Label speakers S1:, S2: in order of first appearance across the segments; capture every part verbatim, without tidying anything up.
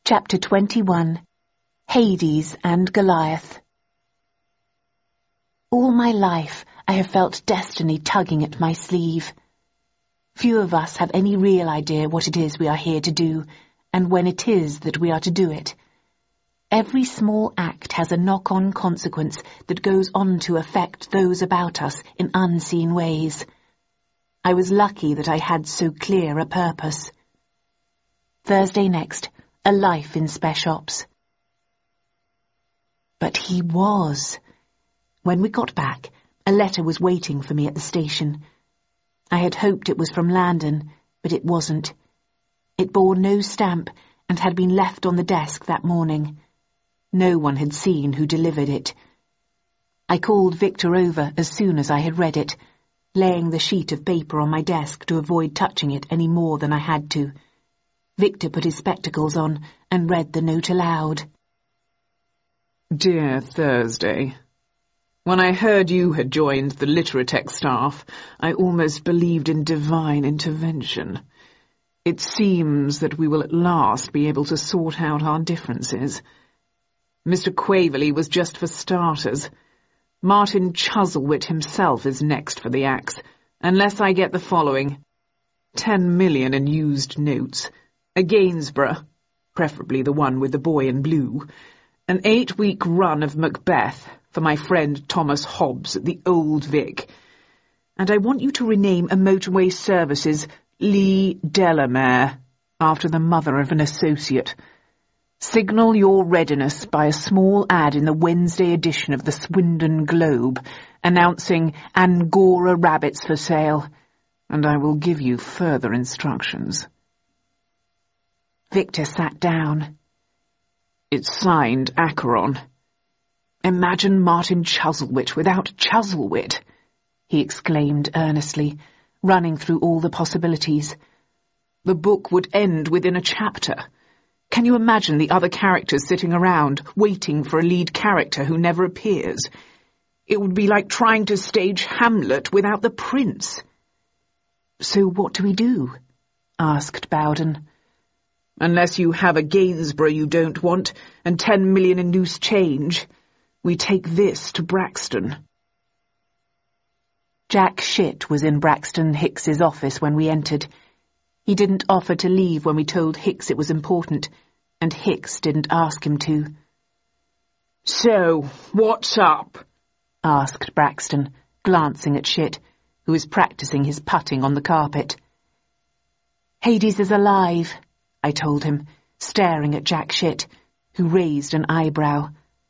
S1: Chapter twenty-one. Hades and Goliath. All my life I have felt destiny tugging at my sleeve. Few of us have any real idea what it is we are here to do, and when it is that we are to do it. Every small act has a knock-on consequence that goes on to affect those about us in unseen ways. I was lucky that I had so clear a purpose. Thursday next, a life in Spec Ops. But he was. When we got back, a letter was waiting for me at the station. I had hoped it was from Landon, but it wasn't. It bore no stamp and had been left on the desk that morning. No one had seen who delivered it. I called Victor over as soon as I had read it, laying the sheet of paper on my desk to avoid touching it any more than I had to. Victor put his spectacles on and read the note aloud.
S2: Dear Thursday, when I heard you had joined the Literatech staff, I almost believed in divine intervention. It seems that we will at last be able to sort out our differences. Mister Quaverley was just for starters. Martin Chuzzlewit himself is next for the axe, unless I get the following. Ten million in used notes, a Gainsborough, preferably the one with the boy in blue, an eight-week run of Macbeth for my friend Thomas Hobbs at the Old Vic, and I want you to rename a motorway services Lee Delamere after the mother of an associate. Signal your readiness by a small ad in the Wednesday edition of the Swindon Globe announcing Angora rabbits for sale, and I will give you further instructions.
S1: Victor sat down.
S2: It's signed Acheron.
S1: Imagine Martin Chuzzlewit without Chuzzlewit, he exclaimed earnestly, running through all the possibilities.
S2: The book would end within a chapter. Can you imagine the other characters sitting around, waiting for a lead character who never appears? It would be like trying to stage Hamlet without the prince.
S1: So what do we do? Asked Bowden.
S2: Unless you have a Gainsborough you don't want, and ten million in loose change, we take this to Braxton.
S1: Jack Shit was in Braxton Hicks's office when we entered. He didn't offer to leave when we told Hicks it was important, and Hicks didn't ask him to.
S2: So, what's up?
S1: Asked Braxton, glancing at Shit, who was practicing his putting on the carpet. Hades is alive, I told him, staring at Jack Shit, who raised an eyebrow.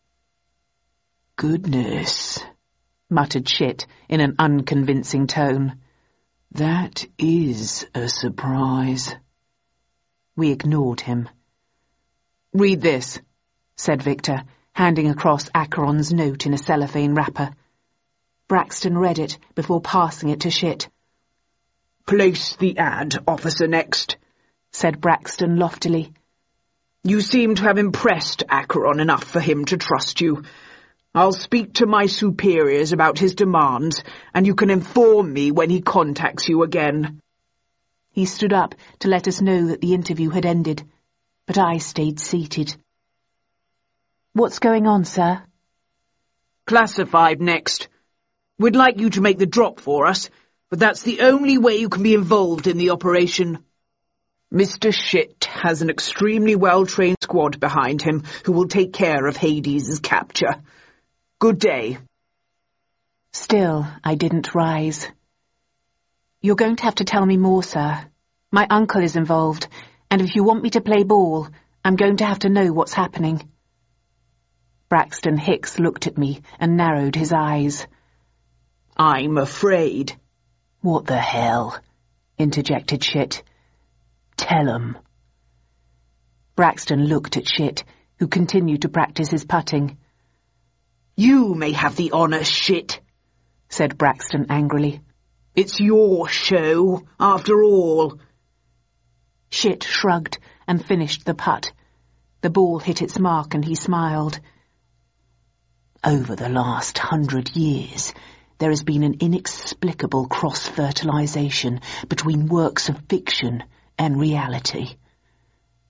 S2: Goodness,
S1: muttered Shit in an unconvincing tone.
S2: That is a surprise.
S1: We ignored him.
S2: Read this,
S1: said Victor, handing across Acheron's note in a cellophane wrapper. Braxton read it before passing it to Shit.
S2: Place the ad, officer, next, said Braxton loftily. You seem to have impressed Acheron enough for him to trust you. I'll speak to my superiors about his demands, and you can inform me when he contacts you again.
S1: He stood up to let us know that the interview had ended, but I stayed seated. What's going on, sir?
S2: Classified next. We'd like you to make the drop for us, but that's the only way you can be involved in the operation. Mister Shit has an extremely well-trained squad behind him who will take care of Hades' capture. Good day.
S1: Still, I didn't rise. You're going to have to tell me more, sir. My uncle is involved, and if you want me to play ball, I'm going to have to know what's happening. Braxton Hicks looked at me and narrowed his eyes.
S2: I'm afraid.
S1: What the hell? Interjected Shit. Tell 'em. Braxton looked at Shit, who continued to practice his putting.
S2: You may have the honour, Shit, said Braxton angrily. It's your show, after all.
S1: Shit shrugged and finished the putt. The ball hit its mark and he smiled. Over the last hundred years, there has been an inexplicable cross-fertilization between works of fiction and reality.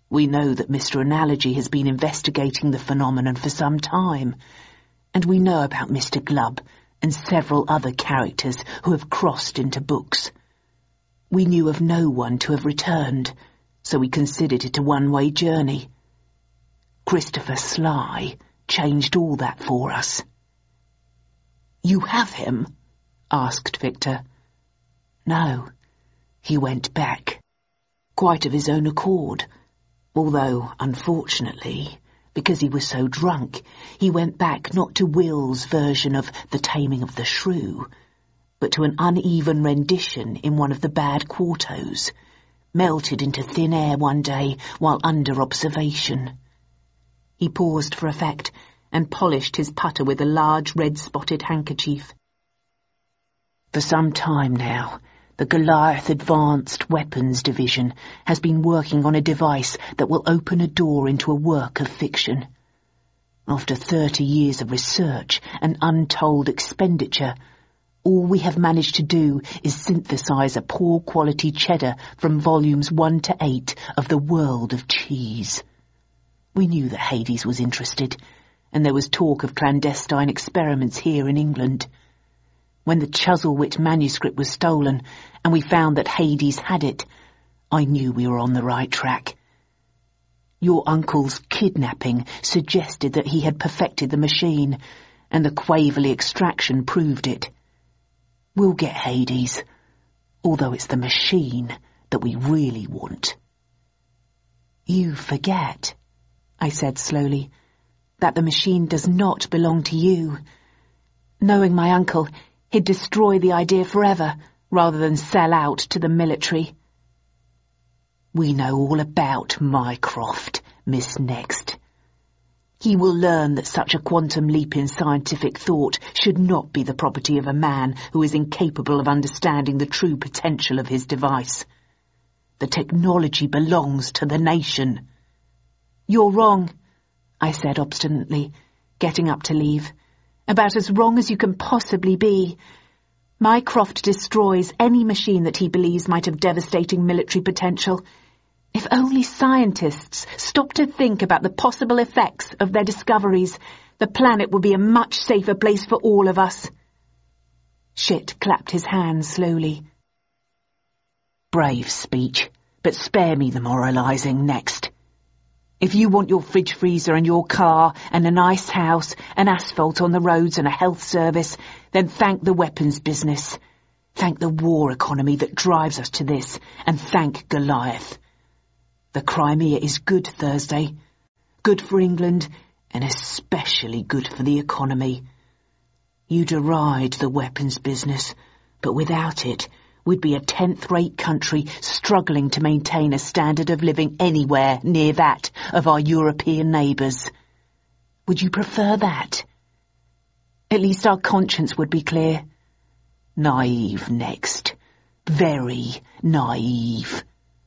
S1: We know that Mister Analogy has been investigating the phenomenon for some time, and we know about Mister Glubb and several other characters who have crossed into books. We knew of no one to have returned, so we considered it a one-way journey. Christopher Sly changed all that for us." "You have him?" asked Victor. "No, he went back, quite of his own accord, although, unfortunately, because he was so drunk, he went back not to Will's version of The Taming of the Shrew, but to an uneven rendition in one of the bad quartos, melted into thin air one day while under observation." He paused for effect and polished his putter with a large red-spotted handkerchief. "For some time now, the Goliath Advanced Weapons Division has been working on a device that will open a door into a work of fiction. After thirty years of research and untold expenditure, all we have managed to do is synthesize a poor-quality cheddar from volumes one to eight of The World of Cheese. We knew that Hades was interested, and there was talk of clandestine experiments here in England. When the Chuzzlewit manuscript was stolen, and we found that Hades had it, I knew we were on the right track. Your uncle's kidnapping suggested that he had perfected the machine, and the Quaverley extraction proved it. We'll get Hades, although it's the machine that we really want." "You forget," I said slowly, "that the machine does not belong to you. Knowing my uncle, he'd destroy the idea forever, rather than sell out to the military." "We know all about Mycroft, Miss Next. He will learn that such a quantum leap in scientific thought should not be the property of a man who is incapable of understanding the true potential of his device. The technology belongs to the nation." "You're wrong," I said obstinately, getting up to leave. "About as wrong as you can possibly be. Mycroft destroys any machine that he believes might have devastating military potential. If only scientists stopped to think about the possible effects of their discoveries, the planet would be a much safer place for all of us." Shit clapped his hands slowly. "Brave speech, but spare me the moralising next. If you want your fridge freezer and your car and a nice house and asphalt on the roads and a health service, then thank the weapons business. Thank the war economy that drives us to this, and thank Goliath. The Crimea is good Thursday, good for England, and especially good for the economy. You deride the weapons business, but without it, we'd be a tenth-rate country struggling to maintain a standard of living anywhere near that of our European neighbours. Would you prefer that? At least our conscience would be clear. Naive Next. Very naive."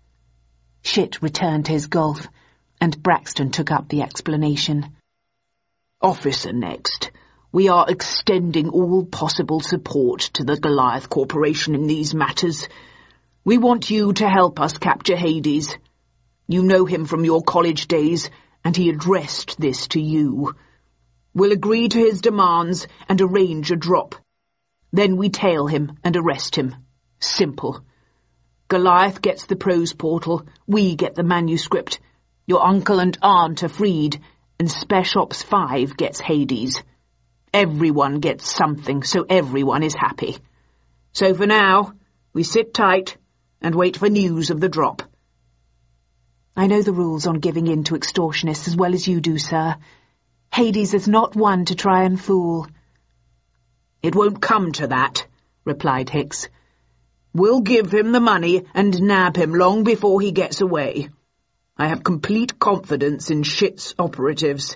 S1: Shit returned to his golf, and Braxton took up the explanation. "Officer Next, we are extending all possible support to the Goliath Corporation in these matters. We want you to help us capture Hades. You know him from your college days, and he addressed this to you. We'll agree to his demands and arrange a drop. Then we tail him and arrest him. Simple. Goliath gets the prose portal, we get the manuscript. Your uncle and aunt are freed, and Spec Ops five gets Hades. Everyone gets something, so everyone is happy. So for now, we sit tight and wait for news of the drop." "I know the rules on giving in to extortionists as well as you do, sir. Hades is not one to try and fool." "It won't come to that," replied Hicks. "We'll give him the money and nab him long before he gets away. I have complete confidence in Shit's operatives."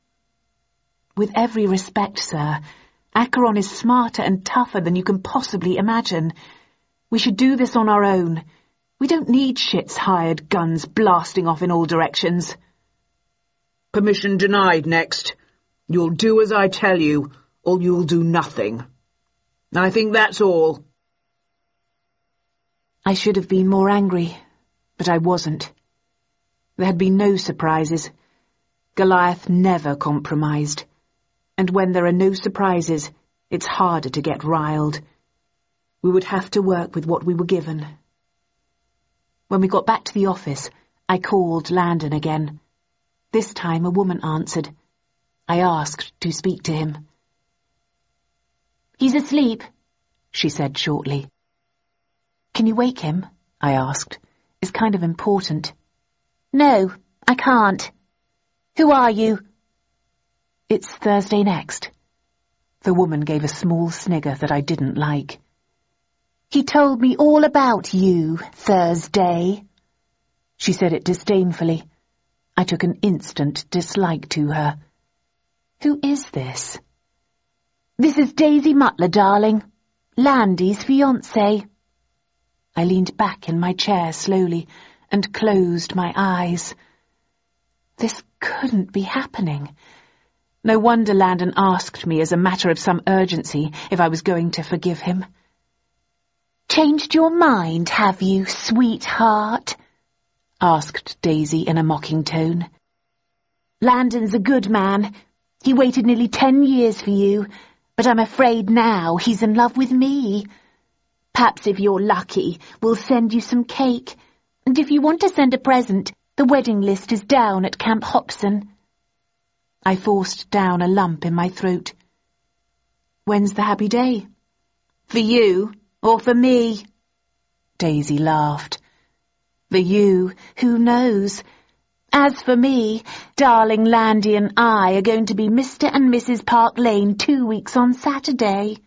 S1: "With every respect, sir, Acheron is smarter and tougher than you can possibly imagine. We should do this on our own. We don't need Shit's hired guns blasting off in all directions." "Permission denied, Next. You'll do as I tell you, or you'll do nothing. I think that's all." I should have been more angry, but I wasn't. There had been no surprises. Goliath never compromised. And when there are no surprises, it's harder to get riled. We would have to work with what we were given. When we got back to the office, I called Landon again. This time a woman answered. I asked to speak to him. "He's asleep," she said shortly. "Can you wake him?" I asked. "It's kind of important." "No, I can't. Who are you?" "It's Thursday next." The woman gave a small snigger that I didn't like. "He told me all about you, Thursday." She said it disdainfully. I took an instant dislike to her. "Who is this?" "This is Daisy Mutler, darling. Landy's fiancée." I leaned back in my chair slowly and closed my eyes. This couldn't be happening. No wonder Landon asked me as a matter of some urgency if I was going to forgive him. "Changed your mind, have you, sweetheart?" asked Daisy in a mocking tone. "Landon's a good man. He waited nearly ten years for you, but I'm afraid now he's in love with me. Perhaps if you're lucky, we'll send you some cake, and if you want to send a present, the wedding list is down at Camp Hobson." I forced down a lump in my throat. "When's the happy day?" "For you, or for me?" Daisy laughed. "For you, who knows? As for me, darling Landy and I are going to be Mister and Missus Park Lane two weeks on Saturday."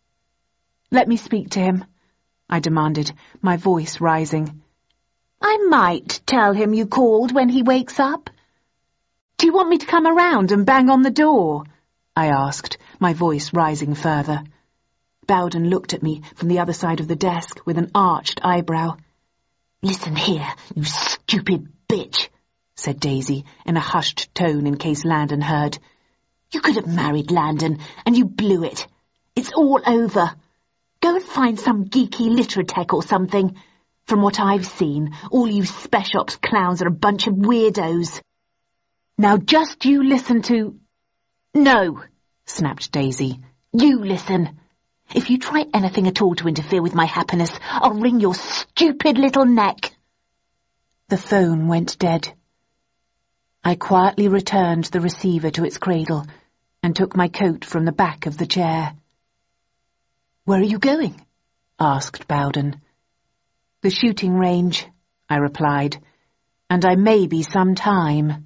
S1: "Let me speak to him," I demanded, my voice rising. "I might tell him you called when he wakes up." "Do you want me to come around and bang on the door?" I asked, my voice rising further. Bowden looked at me from the other side of the desk with an arched eyebrow. "Listen here, you stupid bitch," said Daisy in a hushed tone in case Landon heard. "You could have married Landon, and you blew it. It's all over. Go and find some geeky Literatech or something. From what I've seen, all you Spec Ops clowns are a bunch of weirdos. Now just you listen to—" "No," snapped Daisy. "You listen. If you try anything at all to interfere with my happiness, I'll wring your stupid little neck." The phone went dead. I quietly returned the receiver to its cradle and took my coat from the back of the chair. "Where are you going?" asked Bowden. "The shooting range," I replied, "and I may be some time."